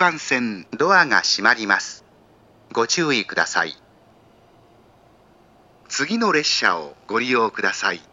番線ドアが閉まります。ご注意ください。次の列車をご利用ください。